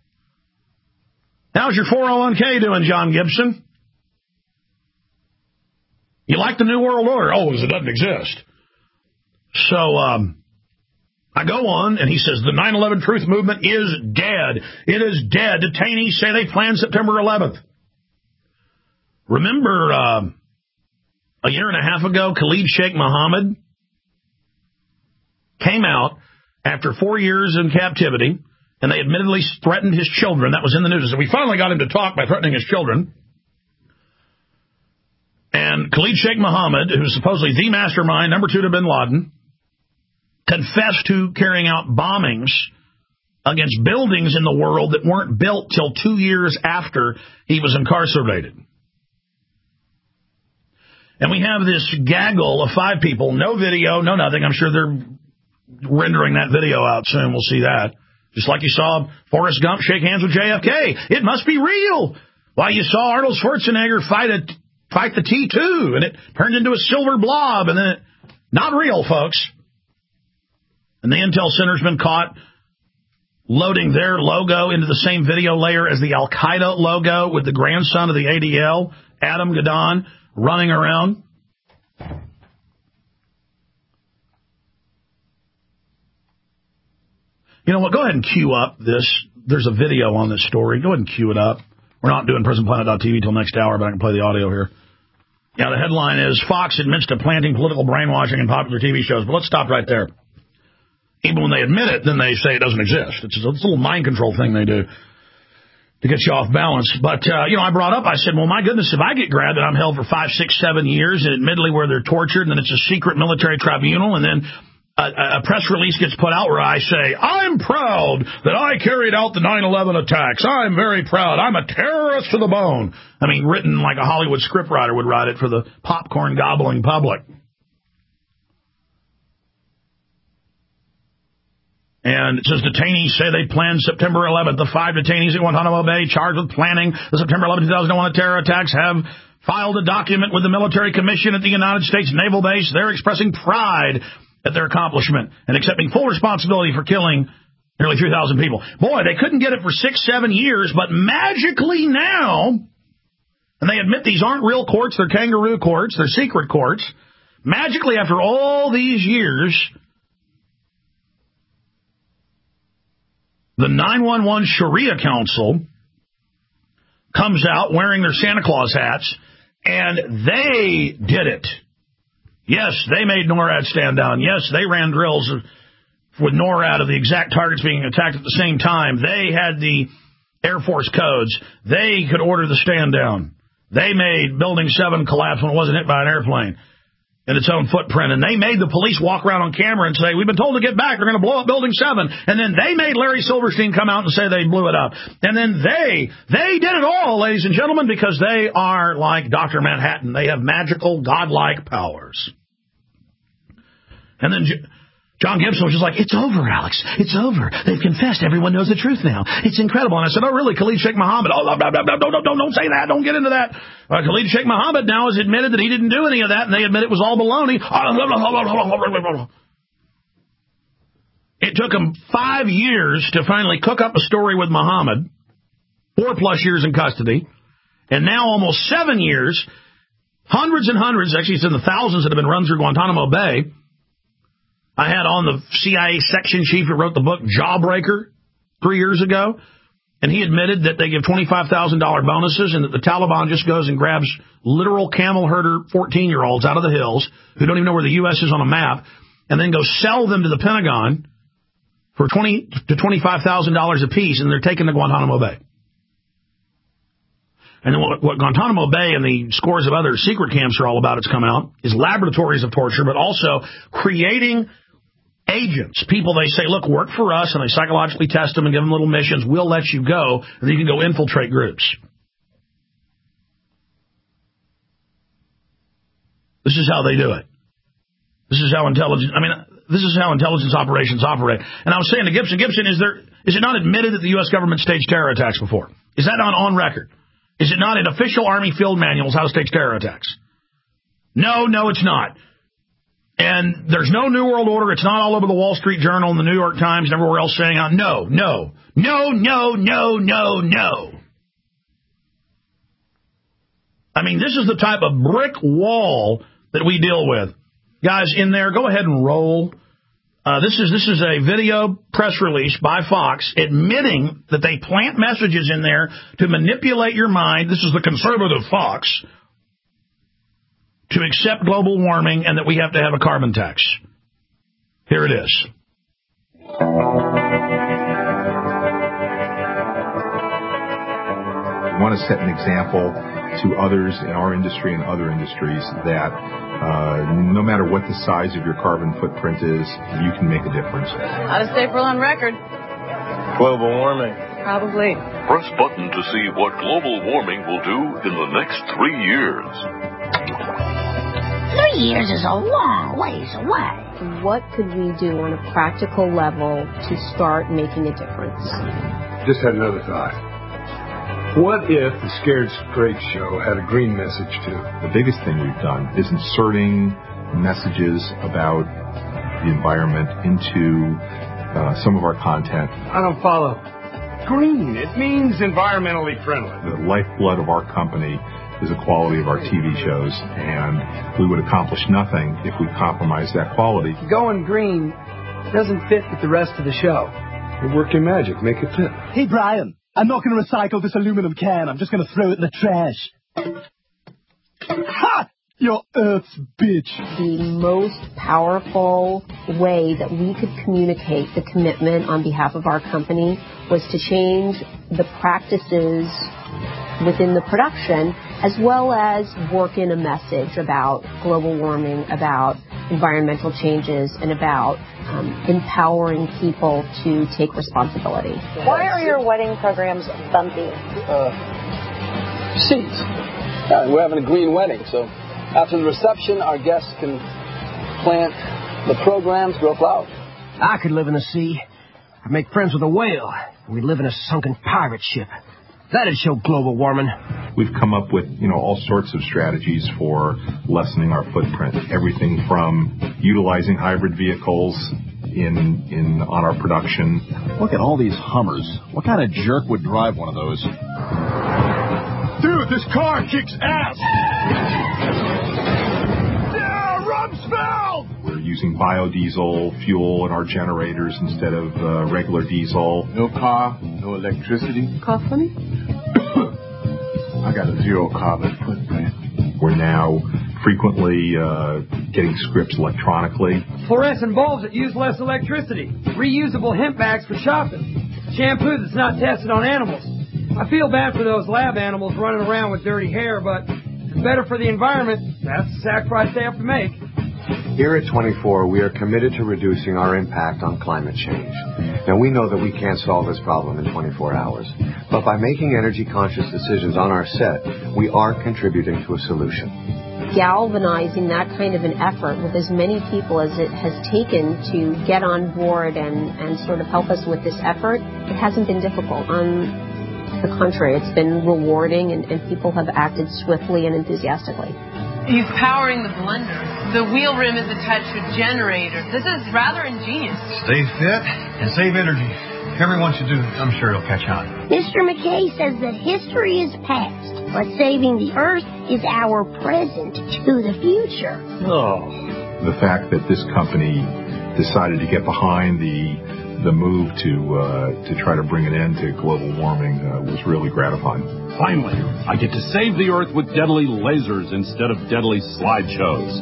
How's your four oh one k doing, John Gibson? You like the New World Order? Oh, it doesn't exist. So um, I go on, and he says, the nine eleven truth movement is dead. It is dead. Detainees say they planned September eleventh. Remember uh, a year and a half ago, Khalid Sheikh Mohammed came out after four years in captivity, and they admittedly threatened his children. That was in the news. So we finally got him to talk by threatening his children. And Khalid Sheikh Mohammed, who's supposedly the mastermind, number two to bin Laden, confessed to carrying out bombings against buildings in the world that weren't built till two years after he was incarcerated. And we have this gaggle of five people, no video, no nothing. I'm sure they're rendering that video out soon. We'll see that. Just like you saw Forrest Gump shake hands with J F K. It must be real. Why, you saw Arnold Schwarzenegger fight a, fight the T two, and it turned into a silver blob, and then it, not real, folks. And the Intel Center's been caught loading their logo into the same video layer as the Al-Qaeda logo with the grandson of the A D L, Adam Gadon, running around. You know what? Go ahead and cue up this. There's a video on this story. Go ahead and cue it up. We're not doing prison planet dot t v till next hour, but I can play the audio here. Yeah, the headline is Fox admits to planting political brainwashing in popular T V shows. But let's stop right there. Even when they admit it, then they say it doesn't exist. It's a, it's a little mind control thing they do to get you off balance. But, uh, you know, I brought up, I said, well, my goodness, if I get grabbed and I'm held for five, six, seven years, and admittedly where they're tortured, and then it's a secret military tribunal, and then a, a press release gets put out where I say, I'm proud that I carried out the nine eleven attacks. I'm very proud. I'm a terrorist to the bone. I mean, written like a Hollywood scriptwriter would write it for the popcorn gobbling public. And it says detainees say they planned September eleventh. The five detainees at Guantanamo Bay charged with planning the September eleventh, two thousand one terror attacks have filed a document with the Military Commission at the United States Naval Base. They're expressing pride at their accomplishment and accepting full responsibility for killing nearly three thousand people. Boy, they couldn't get it for six, seven years, but magically now, and they admit these aren't real courts, they're kangaroo courts, they're secret courts, magically after all these years, the nine one one Sharia Council comes out wearing their Santa Claus hats, and they did it. Yes, they made NORAD stand down. Yes, they ran drills with NORAD of the exact targets being attacked at the same time. They had the Air Force codes. They could order the stand down. They made Building seven collapse when it wasn't hit by an airplane in its own footprint. And they made the police walk around on camera and say, we've been told to get back. They're going to blow up Building seven. And then they made Larry Silverstein come out and say they blew it up. And then they, they did it all, ladies and gentlemen, because they are like Doctor Manhattan. They have magical, godlike powers. And then John Gibson was just like, it's over, Alex. It's over. They've confessed. Everyone knows the truth now. It's incredible. And I said, oh, really? Khalid Sheikh Mohammed? Oh, no, no, no, no, don't, don't, don't say that. Don't get into that. Uh, Khalid Sheikh Mohammed now has admitted that he didn't do any of that, and they admit it was all baloney. It took them five years to finally cook up a story with Mohammed, four plus years in custody, and now almost seven years, hundreds and hundreds, actually it's in the thousands that have been run through Guantanamo Bay. I had on the C I A section chief who wrote the book Jawbreaker three years ago, and he admitted that they give twenty-five thousand dollars bonuses and that the Taliban just goes and grabs literal camel herder fourteen-year-olds out of the hills who don't even know where the U S is on a map and then go sell them to the Pentagon for twenty to twenty-five thousand dollars apiece, and they're taken to Guantanamo Bay. And then what, what Guantanamo Bay and the scores of other secret camps are all about, it's come out, is laboratories of torture, but also creating agents, people they say, look, work for us, and they psychologically test them and give them little missions. We'll let you go, and then you can go infiltrate groups. This is how they do it. This is how intelligence, I mean, this is how intelligence operations operate. And I was saying to Gibson, Gibson, is there, is it not admitted that the U S government staged terror attacks before? Is that not on record? Is it not in official Army field manuals how to stage terror attacks? No, no, it's not. And there's no New World Order. It's not all over the Wall Street Journal and the New York Times and everywhere else saying, uh, no, no, no, no, no, no, no. I mean, this is the type of brick wall that we deal with. Guys, in there, go ahead and roll. Uh, this is this is a video press release by Fox admitting that they plant messages in there to manipulate your mind. This is the conservative Fox, to accept global warming and that we have to have a carbon tax. Here it is. We want to set an example to others in our industry and other industries that uh, no matter what the size of your carbon footprint is, you can make a difference. Out of staple on record. Global warming. Probably. Press button to see what global warming will do in the next three years. Three years is a long ways away. What could we do on a practical level to start making a difference? Just had another thought. What if the Scared Straight Show had a green message too? The biggest thing we've done is inserting messages about the environment into uh, some of our content. I don't follow. Green, it means environmentally friendly. The lifeblood of our company is the quality of our T V shows, and we would accomplish nothing if we compromised that quality. Going green doesn't fit with the rest of the show. Well, work your magic, make it fit. Hey, Brian. I'm not going to recycle this aluminum can. I'm just going to throw it in the trash. Ha! You're Earth's bitch. The most powerful way that we could communicate the commitment on behalf of our company was to change the practices within the production, as well as work in a message about global warming, about environmental changes, and about um, empowering people to take responsibility. Why are your wedding programs bumpy? Uh, seeds. Uh, we're having a green wedding, so after the reception, our guests can plant the programs, grow flowers. I could live in the sea. I'd make friends with a whale. We'd live in a sunken pirate ship. That'd show global warming. We've come up with, you know, all sorts of strategies for lessening our footprint. Everything from utilizing hybrid vehicles in in on our production. Look at all these Hummers. What kind of jerk would drive one of those? Dude, this car kicks ass! Yeah, Rumsfeld! We're using biodiesel fuel in our generators instead of uh, regular diesel. No car, no electricity. Cough funny? I got a zero carbon footprint. We're now frequently uh, getting scripts electronically. Fluorescent bulbs that use less electricity. Reusable hemp bags for shopping. Shampoo that's not tested on animals. I feel bad for those lab animals running around with dirty hair, but it's better for the environment. That's the sacrifice they have to make. Here at twenty-four, we are committed to reducing our impact on climate change. Now, we know that we can't solve this problem in twenty-four hours, but by making energy-conscious decisions on our set, we are contributing to a solution. Galvanizing that kind of an effort with as many people as it has taken to get on board and, and sort of help us with this effort, it hasn't been difficult. On the contrary, it's been rewarding, and, and people have acted swiftly and enthusiastically. He's powering the blender. The wheel rim is attached to a generator. This is rather ingenious. Stay fit and save energy. Everyone should do this. I'm sure it'll catch on. Mister McKay says that history is past, but saving the earth is our present to the future. Oh. The fact that this company decided to get behind the the move to uh, to try to bring an end to global warming uh, was really gratifying. Finally, I get to save the earth with deadly lasers instead of deadly slideshows.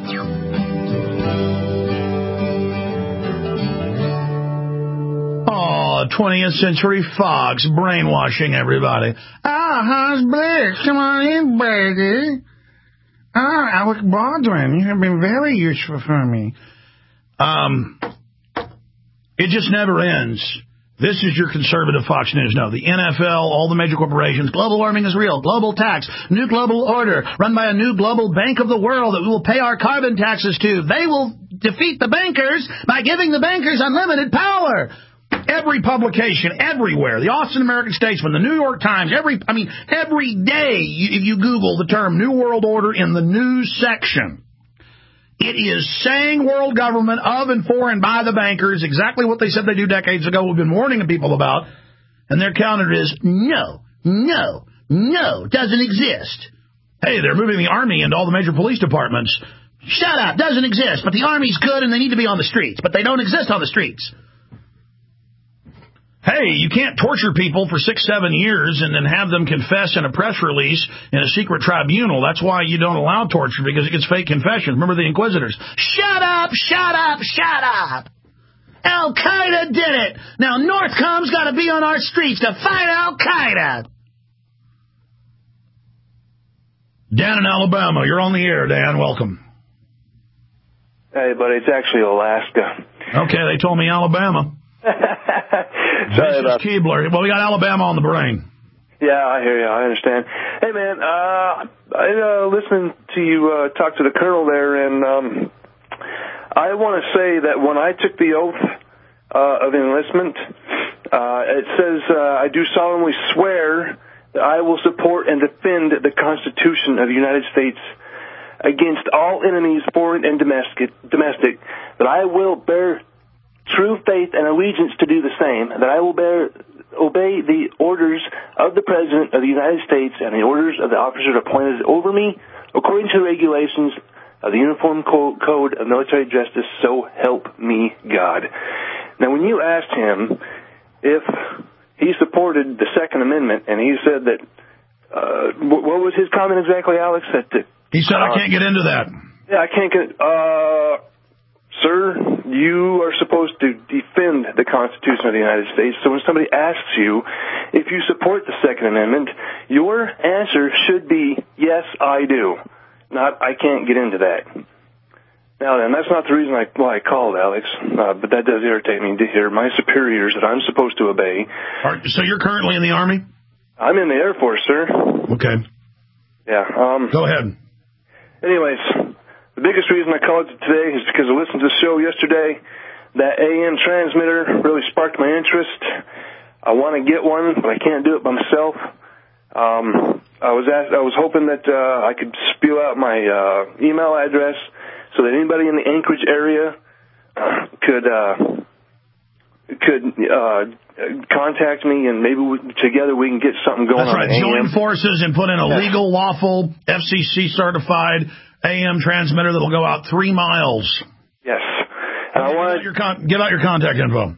Oh, twentieth Century Fox brainwashing everybody. Ah, how's Blitz? Come on in, baby. Ah, Alec Baldwin, you have been very useful for me. Um, it just never ends. This is your conservative Fox News. No, the N F L, all the major corporations, global warming is real, global tax, new global order, run by a new global bank of the world that we will pay our carbon taxes to. They will defeat the bankers by giving the bankers unlimited power. Every publication, everywhere, the Austin American-Statesman, the New York Times, every, I mean, every day you, if you Google the term New World Order in the news section, it is saying world government of and for and by the bankers, exactly what they said they do decades ago, we've been warning people about, and their counter is no, no, no, doesn't exist. Hey, they're moving the Army into all the major police departments. Shut up. Doesn't exist. But the Army's good and they need to be on the streets. But they don't exist on the streets. Hey, you can't torture people for six, seven years and then have them confess in a press release in a secret tribunal. That's why you don't allow torture, because it gets fake confessions. Remember the Inquisitors? Shut up, shut up, shut up. Al-Qaeda did it. Now Northcom's got to be on our streets to fight Al-Qaeda. Dan in Alabama, you're on the air, Dan. Welcome. Hey, buddy, it's actually Alaska. Okay, they told me Alabama. Sorry about Keebler. Well, we got Alabama on the brain. Yeah, I hear you. I understand. Hey, man, uh, I uh, listened to you uh, talk to the colonel there, and um, I want to say that when I took the oath uh, of enlistment, uh, it says, uh, I do solemnly swear that I will support and defend the Constitution of the United States against all enemies, foreign and domestic, domestic, that I will bear true faith and allegiance to do the same, that I will bear, obey the orders of the President of the United States and the orders of the officers appointed over me according to the regulations of the Uniform Code of Military Justice, so help me God. Now, when you asked him if he supported the Second Amendment, and he said that, uh, what was his comment exactly, Alex? That the, he said, I can't get into that. Yeah, I can't get, uh... Sir, you are supposed to defend the Constitution of the United States, so when somebody asks you if you support the Second Amendment, your answer should be, yes, I do, not, I can't get into that. Now then, that's not the reason I, why I called, Alex, uh, but that does irritate me to hear my superiors that I'm supposed to obey. Are, so you're currently in the Army? I'm in the Air Force, sir. Okay. Yeah. Um, Go ahead. Anyways... The biggest reason I called it today is because I listened to the show yesterday. That A M transmitter really sparked my interest. I want to get one, but I can't do it by myself. Um, I was asked, I was hoping that uh, I could spew out my uh, email address so that anybody in the Anchorage area uh, could uh, could uh, contact me, and maybe we, together we can get something going. That's right. on Join forces and put in a yeah. legal, lawful, F C C certified A M transmitter that will go out three miles. Yes. And I want to your con- give out your contact info.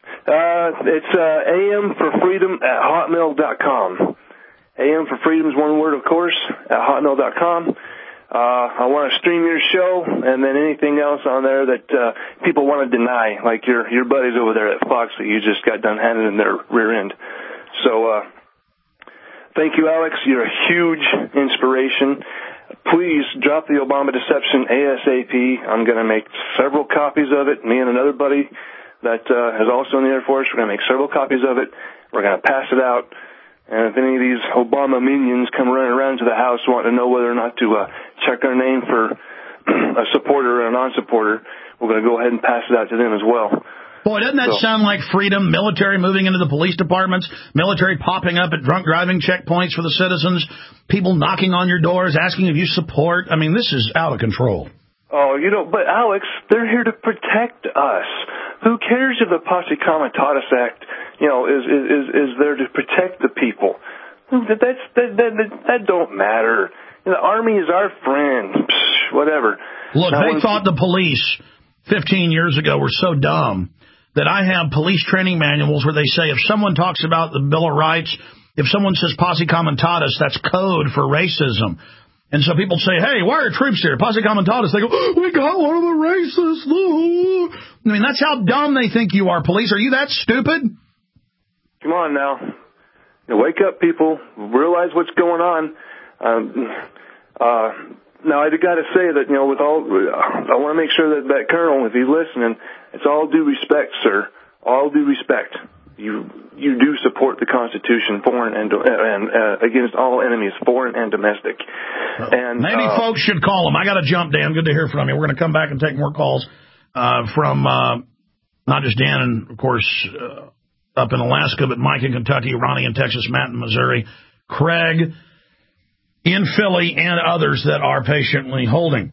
Uh, it's uh, A M for freedom at hotmail dot com. A M for freedom is one word, of course, at hotmail dot com. Uh, I want to stream your show and then anything else on there that uh, people want to deny, like your your buddies over there at Fox that you just got done handing in their rear end. So uh, thank you, Alex. You're a huge inspiration. Please drop the Obama deception ASAP. I'm going to make several copies of it. Me and another buddy that uh, is also in the Air Force, we're going to make several copies of it. We're going to pass it out. And if any of these Obama minions come running around to the house wanting to know whether or not to uh, check our name for a supporter or a non-supporter, we're going to go ahead and pass it out to them as well. Boy, doesn't that so. sound like freedom? Military moving into the police departments, military popping up at drunk driving checkpoints for the citizens, people knocking on your doors, asking if you support. I mean, this is out of control. Oh, you know, but Alex, they're here to protect us. Who cares if the Posse Comitatus Act, you know, is is is there to protect the people? That's that that that, that don't matter. You know, the Army is our friend. Psh, whatever. Look, now, they thought the police fifteen years ago were so dumb that I have police training manuals where they say if someone talks about the Bill of Rights, if someone says Posse Comitatus, that's code for racism. And so people say, hey, why are troops here? Posse Comitatus. They go, oh, we got one of the racists. Oh. I mean, that's how dumb they think you are, police. Are you that stupid? Come on now. You know, wake up, people. Realize what's going on. Um, uh, now, I got to say that, you know, with all, I want to make sure that that colonel, if he's listening, it's all due respect, sir. All due respect. You you do support the Constitution, foreign and and uh, against all enemies, foreign and domestic. And maybe uh, folks should call him. I got to jump, Dan. Good to hear from you. We're going to come back and take more calls uh, from uh, not just Dan and, of course, uh, up in Alaska, but Mike in Kentucky, Ronnie in Texas, Matt in Missouri, Craig in Philly, and others that are patiently holding.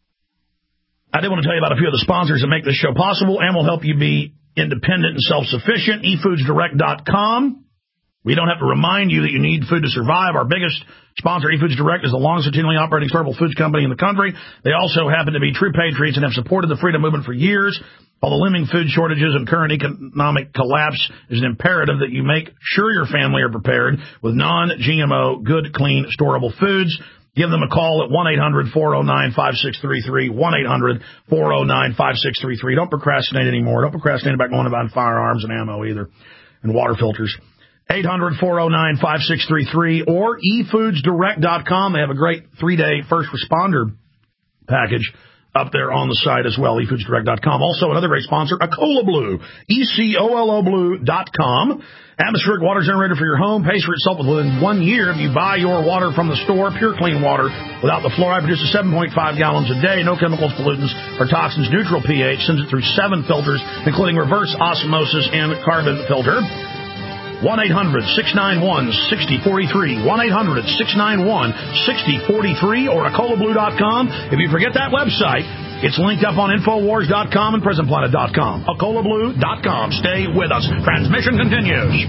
I did want to tell you about a few of the sponsors that make this show possible and will help you be independent and self-sufficient. e foods direct dot com. We don't have to remind you that you need food to survive. Our biggest sponsor, eFoods Direct, is the longest continually operating storable foods company in the country. They also happen to be true patriots and have supported the freedom movement for years. While the looming food shortages and current economic collapse is an imperative that you make sure your family are prepared with non-G M O, good, clean, storable foods. Give them a call at one eight hundred four oh nine five six three three, one eight hundred four oh nine five six three three. Don't procrastinate anymore. Don't procrastinate about going to buy firearms and ammo either, and water filters. eight hundred four oh nine five six three three or e foods direct dot com. They have a great three-day first responder package up there on the site as well, e foods direct dot com. Also, another great sponsor, Ecola Blue, E C O L O Blue dot com. Atmospheric water generator for your home. Pays for itself within one year if you buy your water from the store. Pure, clean water without the fluoride. Produces seven point five gallons a day. No chemicals, pollutants, or toxins. Neutral pH. Sends it through seven filters, including reverse osmosis and carbon filter. one eight hundred six nine one six oh four three, one eight hundred six nine one six oh four three or ecola blue dot com. If you forget that website, it's linked up on infowars dot com and prison planet dot com. ecola blue dot com. Stay with us. Transmission continues.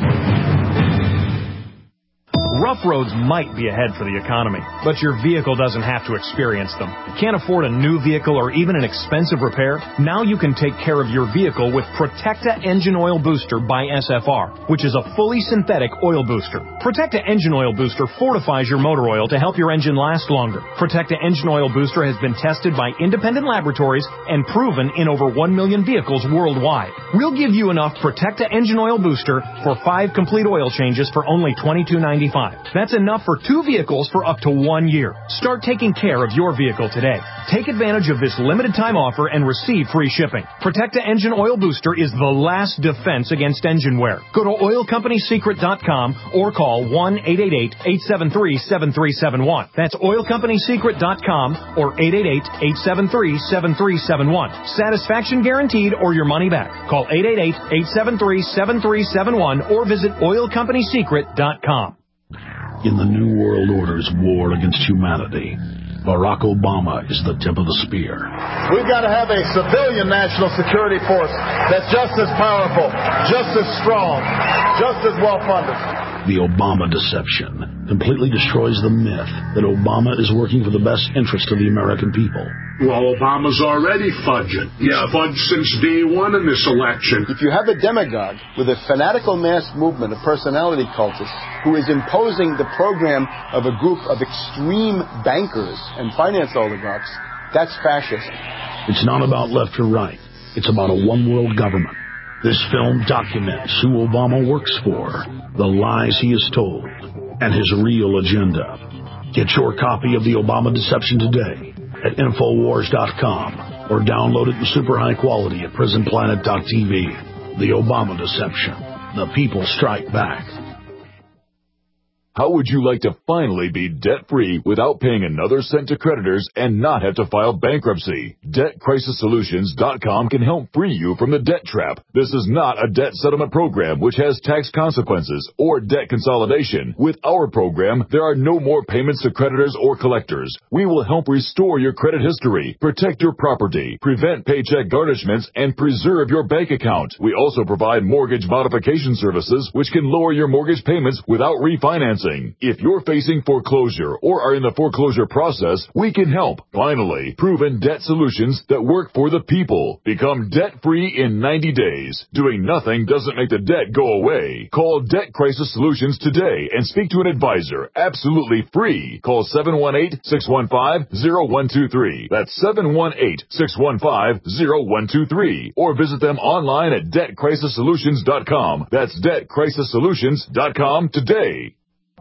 Rough roads might be ahead for the economy, but your vehicle doesn't have to experience them. Can't afford a new vehicle or even an expensive repair? Now you can take care of your vehicle with Protecta Engine Oil Booster by S F R, which is a fully synthetic oil booster. Protecta Engine Oil Booster fortifies your motor oil to help your engine last longer. Protecta Engine Oil Booster has been tested by independent laboratories and proven in over one million vehicles worldwide. We'll give you enough Protecta Engine Oil Booster for five complete oil changes for only twenty-two ninety-five. That's enough for two vehicles for up to one year. Start taking care of your vehicle today. Take advantage of this limited time offer and receive free shipping. Protecta Engine Oil Booster is the last defense against engine wear. Go to oil company secret dot com or call one eight eight eight, eight seven three, seven three seven one. That's oil company secret dot com or eight eight eight, eight seven three, seven three seven one. Satisfaction guaranteed or your money back. Call eight eight eight, eight seven three, seven three seven one or visit oil company secret dot com. In the New World Order's war against humanity, Barack Obama is the tip of the spear. We've got to have a civilian national security force that's just as powerful, just as strong, just as well-funded. The Obama deception completely destroys the myth that Obama is working for the best interest of the American people. Well, Obama's already fudging. He's yeah. fudged since day one in this election. If you have a demagogue with a fanatical mass movement of personality cultists who is imposing the program of a group of extreme bankers and finance oligarchs, that's fascism. It's not about left or right. It's about a one-world government. This film documents who Obama works for, the lies he has told, and his real agenda. Get your copy of The Obama Deception today at infowars dot com or download it in super high quality at prison planet dot t v. The Obama Deception. The people strike back. How would you like to finally be debt-free without paying another cent to creditors and not have to file bankruptcy? debt crisis solutions dot com can help free you from the debt trap. This is not a debt settlement program which has tax consequences or debt consolidation. With our program, there are no more payments to creditors or collectors. We will help restore your credit history, protect your property, prevent paycheck garnishments, and preserve your bank account. We also provide mortgage modification services which can lower your mortgage payments without refinancing. If you're facing foreclosure or are in the foreclosure process, we can help. Finally, proven debt solutions that work for the people. Become debt-free in ninety days. Doing nothing doesn't make the debt go away. Call Debt Crisis Solutions today and speak to an advisor. Absolutely free. Call seven one eight, six one five, zero one two three. That's seven one eight, six one five, zero one two three. Or visit them online at debt crisis solutions dot com. That's debt crisis solutions dot com today.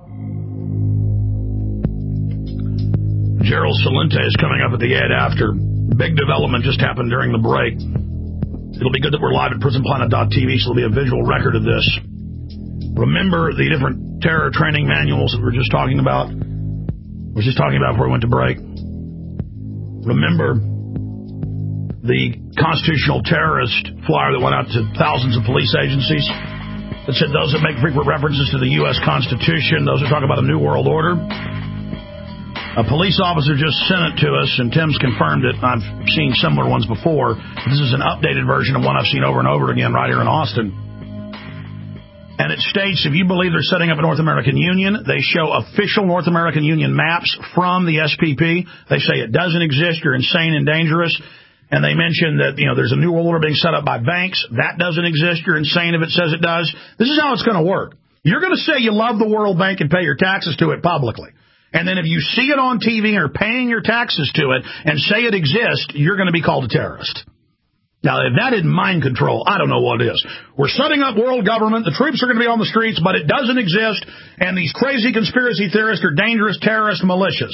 Gerald Celente is coming up at the ad after. Big development just happened during the break. It'll be good that we're live at prison planet dot t v, so there'll be a visual record of this. Remember the different terror training manuals that we were just talking about? I was just talking about before we went to break. Remember the constitutional terrorist flyer that went out to thousands of police agencies that said those that make frequent references to the U S Constitution, those that talk about a new world order? A police officer just sent it to us, and Tim's confirmed it. I've seen similar ones before. This is an updated version of one I've seen over and over again right here in Austin. And it states, if you believe they're setting up a North American Union, they show official North American Union maps from the S P P. They say it doesn't exist. You're insane and dangerous. And they mention that, you know, there's a new world order being set up by banks. That doesn't exist. You're insane if it says it does. This is how it's going to work. You're going to say you love the World Bank and pay your taxes to it publicly. And then if you see it on T V or paying your taxes to it and say it exists, you're going to be called a terrorist. Now, if that isn't mind control, I don't know what is. We're setting up world government. The troops are going to be on the streets, but it doesn't exist. And these crazy conspiracy theorists are dangerous terrorist militias.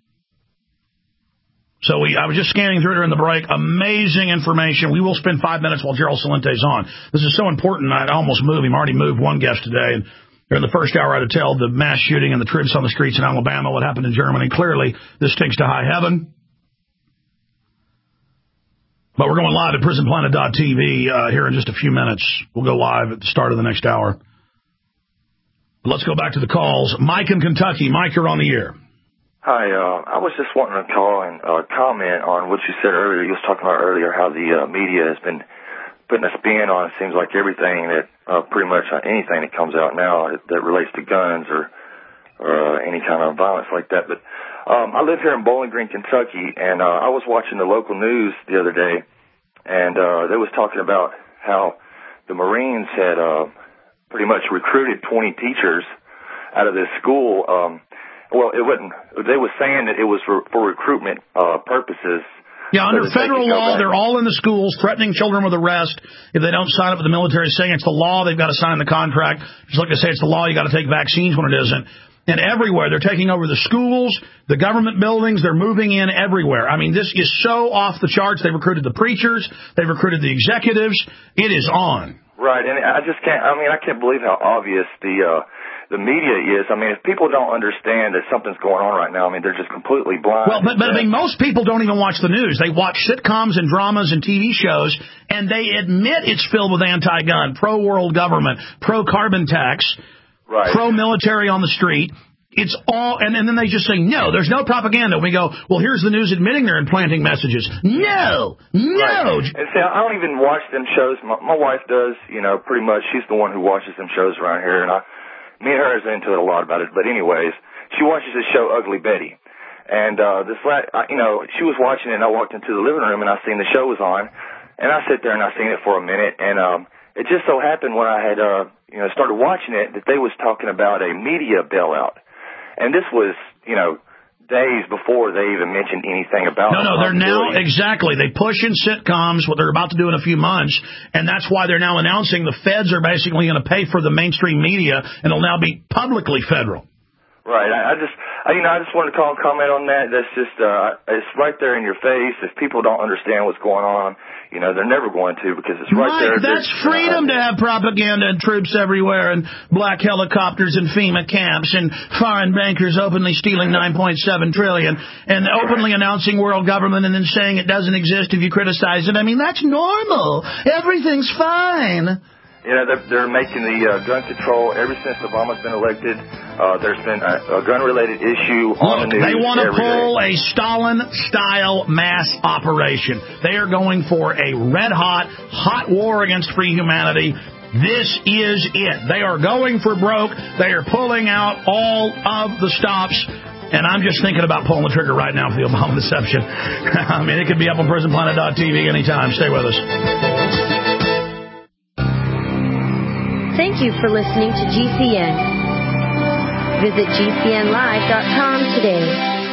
So we, I was just scanning through during the break. Amazing information. We will spend five minutes while Gerald Salente's on. This is so important, I'd almost move him. I already moved one guest today. And during the first hour, I had to tell the mass shooting and the troops on the streets in Alabama, what happened in Germany. Clearly, this stinks to high heaven. But we're going live at prison planet dot t v uh, here in just a few minutes. We'll go live at the start of the next hour. But let's go back to the calls. Mike in Kentucky. Mike, you're on the air. Hi, uh, I was just wanting to call and uh, comment on what you said earlier. You was talking about earlier how the uh, media has been putting a spin on, it seems like, everything that, uh, pretty much uh, anything that comes out now that, that relates to guns or, or uh, any kind of violence like that. But um, I live here in Bowling Green, Kentucky, and uh, I was watching the local news the other day, and uh, they was talking about how the Marines had uh, pretty much recruited twenty teachers out of this school. Um, Well, it wasn't. They were saying that it was for, for recruitment uh, purposes. Yeah, under federal law, they're all in the schools threatening children with arrest if they don't sign up with the military, saying it's the law, they've got to sign the contract. Just like they say it's the law, you got to take vaccines when it isn't. And everywhere, they're taking over the schools, the government buildings, they're moving in everywhere. I mean, this is so off the charts. They've recruited the preachers, they've recruited the executives. It is on. Right, and I just can't, I mean, I can't believe how obvious the... Uh, the media is. I mean, if people don't understand that something's going on right now, I mean, they're just completely blind. Well, but, but I mean, most people don't even watch the news. They watch sitcoms and dramas and T V shows, and they admit it's filled with anti-gun, pro-world government, pro-carbon tax, right. pro-military on the street. It's all, and, and then they just say, no, there's no propaganda. We go, well, here's the news admitting they're implanting messages. No, no. Right. And see, I don't even watch them shows. My, my wife does, you know, pretty much. She's the one who watches them shows around here, and I Me and her is into it a lot about it, but anyways, she watches this show, Ugly Betty. And, uh, this, la- I, you know, she was watching it and I walked into the living room and I seen the show was on. And I sat there and I seen it for a minute and, um, it just so happened when I had, uh, you know, started watching it that they was talking about a media bailout. And this was, you know, days before they even mentioned anything about it. No, no, they're now, exactly. They push in sitcoms, what they're about to do in a few months, and that's why they're now announcing the feds are basically going to pay for the mainstream media, and it'll now be publicly federal. Right. I, I just, I, you know, I just wanted to call and comment on that. That's just, uh, it's right there in your face. If people don't understand what's going on, you know, they're never going to because it's right Mike, there. That's freedom to have propaganda and troops everywhere and black helicopters and FEMA camps and foreign bankers openly stealing nine point seven trillion dollars and openly announcing world government and then saying it doesn't exist if you criticize it. I mean, that's normal. Everything's fine. You know, they're, they're making the uh, gun control ever since Obama's been elected. Uh, there's been a, a gun-related issue on Look, the news. They want to pull day. a Stalin-style mass operation. They are going for a red-hot, hot war against free humanity. This is it. They are going for broke. They are pulling out all of the stops. And I'm just thinking about pulling the trigger right now for the Obama deception. I mean, it could be up on prison planet dot t v anytime. Stay with us. Thank you for listening to G C N. Visit G C N live dot com today.